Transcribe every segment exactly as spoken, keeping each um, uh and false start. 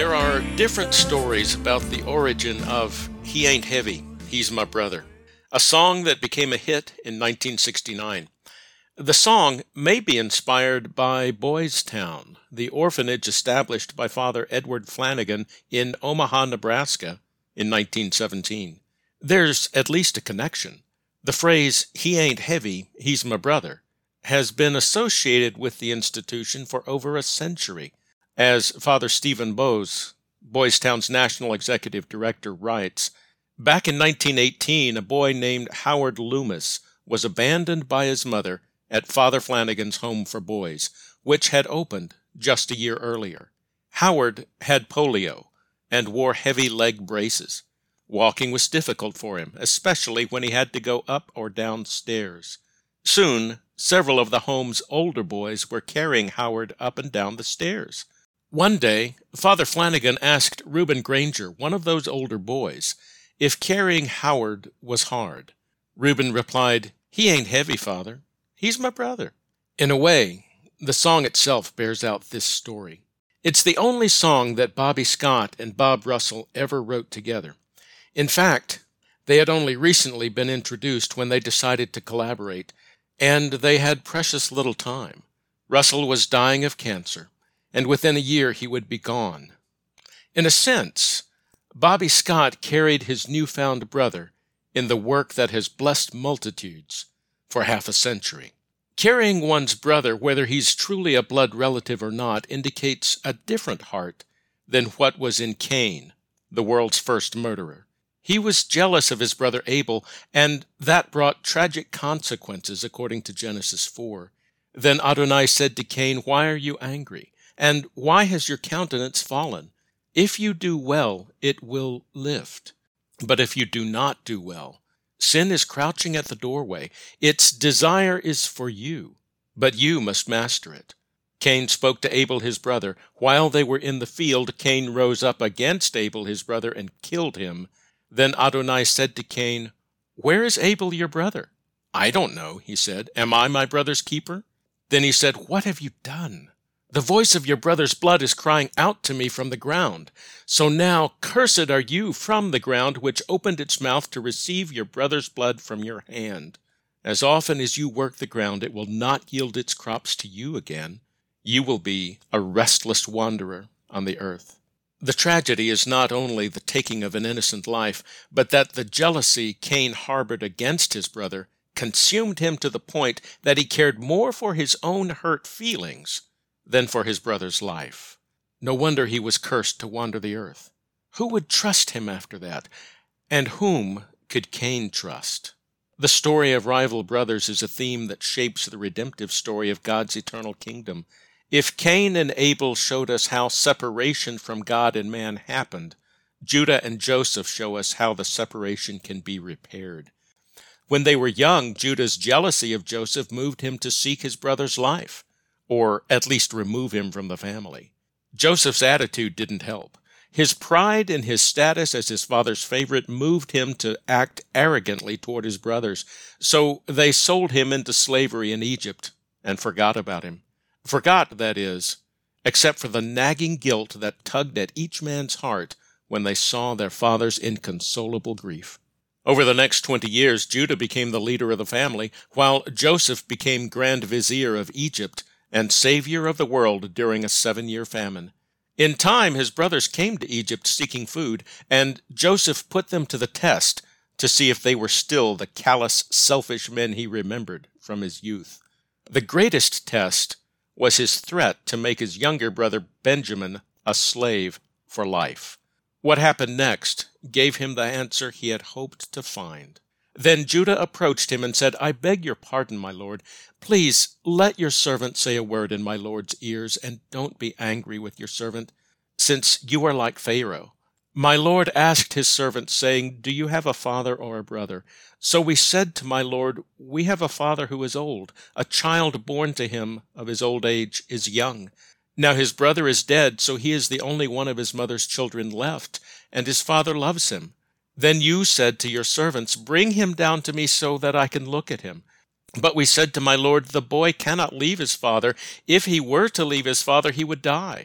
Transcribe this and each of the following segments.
There are different stories about the origin of He Ain't Heavy, He's My Brother, a song that became a hit in nineteen sixty-nine. The song may be inspired by Boys Town, the orphanage established by Father Edward Flanagan in Omaha, Nebraska in nineteen seventeen. There's at least a connection. The phrase, "He ain't heavy, he's my brother," has been associated with the institution for over a century. As Father Stephen Bowes, Boys Town's National Executive Director, writes, back in nineteen eighteen, a boy named Howard Loomis was abandoned by his mother at Father Flanagan's Home for Boys, which had opened just a year earlier. Howard had polio and wore heavy leg braces. Walking was difficult for him, especially when he had to go up or down stairs. Soon, several of the home's older boys were carrying Howard up and down the stairs. One day, Father Flanagan asked Reuben Granger, one of those older boys, if carrying Howard was hard. Reuben replied, "He ain't heavy, Father. He's my brother." In a way, the song itself bears out this story. It's the only song that Bobby Scott and Bob Russell ever wrote together. In fact, they had only recently been introduced when they decided to collaborate, and they had precious little time. Russell was dying of cancer, and within a year he would be gone. In a sense, Bobby Scott carried his newfound brother in the work that has blessed multitudes for half a century. Carrying one's brother, whether he's truly a blood relative or not, indicates a different heart than what was in Cain, the world's first murderer. He was jealous of his brother Abel, and that brought tragic consequences, according to Genesis four. Then Adonai said to Cain, "Why are you angry? And why has your countenance fallen? If you do well, it will lift. But if you do not do well, sin is crouching at the doorway. Its desire is for you, but you must master it." Cain spoke to Abel his brother. While they were in the field, Cain rose up against Abel his brother and killed him. Then Adonai said to Cain, "Where is Abel your brother?" "I don't know," he said. "Am I my brother's keeper?" Then he said, "What have you done? The voice of your brother's blood is crying out to me from the ground. So now cursed are you from the ground, which opened its mouth to receive your brother's blood from your hand. As often as you work the ground, it will not yield its crops to you again. You will be a restless wanderer on the earth." The tragedy is not only the taking of an innocent life, but that the jealousy Cain harbored against his brother consumed him to the point that he cared more for his own hurt feelings than for his brother's life. No wonder he was cursed to wander the earth. Who would trust him after that? And whom could Cain trust? The story of rival brothers is a theme that shapes the redemptive story of God's eternal kingdom. If Cain and Abel showed us how separation from God and man happened, Judah and Joseph show us how the separation can be repaired. When they were young, Judah's jealousy of Joseph moved him to seek his brother's life, or at least remove him from the family. Joseph's attitude didn't help. His pride in his status as his father's favorite moved him to act arrogantly toward his brothers, so they sold him into slavery in Egypt and forgot about him. Forgot, that is, except for the nagging guilt that tugged at each man's heart when they saw their father's inconsolable grief. Over the next twenty years, Judah became the leader of the family, while Joseph became Grand Vizier of Egypt and savior of the world during a seven-year famine. In time, his brothers came to Egypt seeking food, and Joseph put them to the test to see if they were still the callous, selfish men he remembered from his youth. The greatest test was his threat to make his younger brother Benjamin a slave for life. What happened next gave him the answer he had hoped to find. Then Judah approached him and said, "I beg your pardon, my lord. Please let your servant say a word in my lord's ears, and don't be angry with your servant, since you are like Pharaoh. My lord asked his servant, saying, 'Do you have a father or a brother?' So we said to my lord, 'We have a father who is old. A child born to him of his old age is young. Now his brother is dead, so he is the only one of his mother's children left, and his father loves him. Then you said to your servants, Bring him down to me so that I can look at him. But we said to my lord, The boy cannot leave his father. If he were to leave his father, he would die.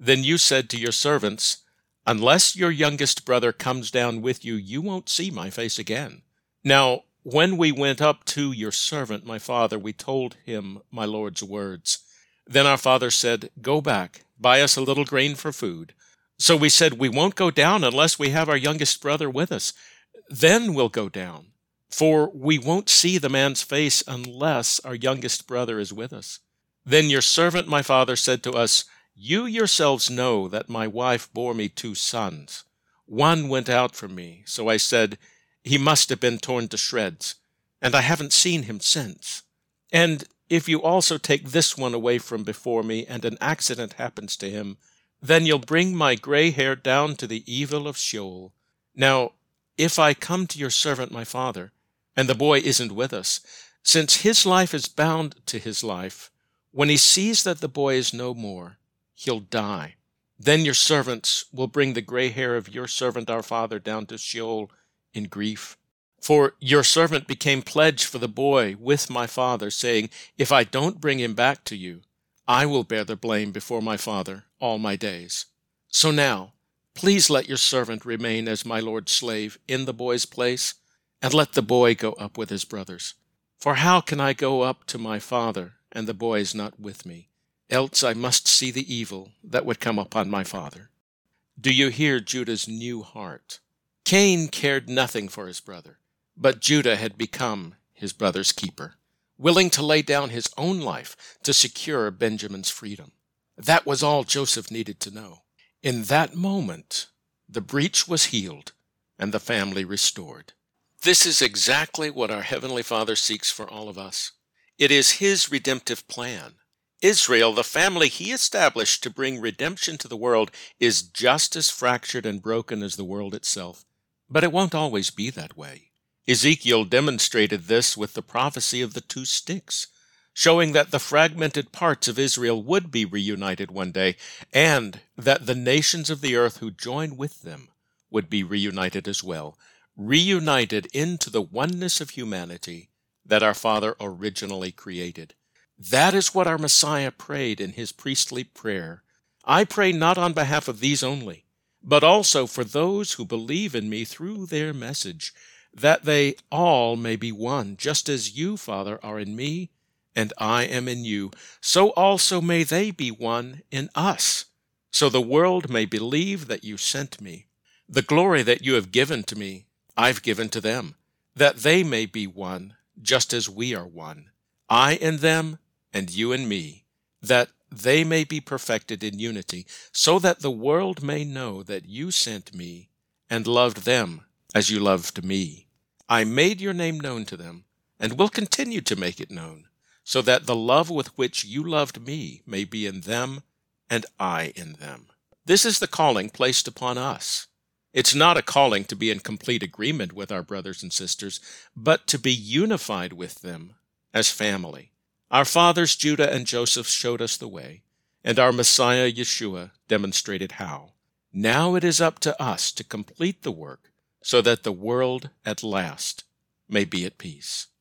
Then you said to your servants, 'Unless your youngest brother comes down with you, you won't see my face again.' Now, when we went up to your servant, my father, we told him my Lord's words. Then our father said, 'Go back, buy us a little grain for food.' So we said, 'We won't go down unless we have our youngest brother with us. Then we'll go down, for we won't see the man's face unless our youngest brother is with us.' Then your servant, my father, said to us, 'You yourselves know that my wife bore me two sons. One went out from me, so I said, he must have been torn to shreds, and I haven't seen him since. And if you also take this one away from before me, and an accident happens to him, then you'll bring my gray hair down to the evil of Sheol. Now, if I come to your servant my father, and the boy isn't with us, since his life is bound to his life, when he sees that the boy is no more, he'll die. Then your servants will bring the gray hair of your servant our father down to Sheol in grief. For your servant became pledge for the boy with my father, saying, 'If I don't bring him back to you, I will bear the blame before my father all my days.' So now, please let your servant remain as my lord's slave in the boy's place, and let the boy go up with his brothers. For how can I go up to my father, and the boy is not with me? Else I must see the evil that would come upon my father. Do you hear Judah's new heart? Cain cared nothing for his brother, but Judah had become his brother's keeper, willing to lay down his own life to secure Benjamin's freedom. That was all Joseph needed to know. In that moment, the breach was healed and the family restored. This is exactly what our Heavenly Father seeks for all of us. It is His redemptive plan. Israel, the family He established to bring redemption to the world, is just as fractured and broken as the world itself. But it won't always be that way. Ezekiel demonstrated this with the prophecy of the two sticks, showing that the fragmented parts of Israel would be reunited one day, and that the nations of the earth who join with them would be reunited as well, reunited into the oneness of humanity that our Father originally created. That is what our Messiah prayed in His priestly prayer. I pray not on behalf of these only, but also for those who believe in me through their message, that they all may be one, just as you, Father, are in me, and I am in you. So also may they be one in us, so the world may believe that you sent me. The glory that you have given to me, I've given to them, that they may be one, just as we are one. I in them, and you in me, that they may be perfected in unity, so that the world may know that you sent me and loved them as you loved me. I made your name known to them, and will continue to make it known, so that the love with which you loved me may be in them, and I in them. This is the calling placed upon us. It's not a calling to be in complete agreement with our brothers and sisters, but to be unified with them as family. Our fathers Judah and Joseph showed us the way, and our Messiah Yeshua demonstrated how. Now it is up to us to complete the work so that the world at last may be at peace.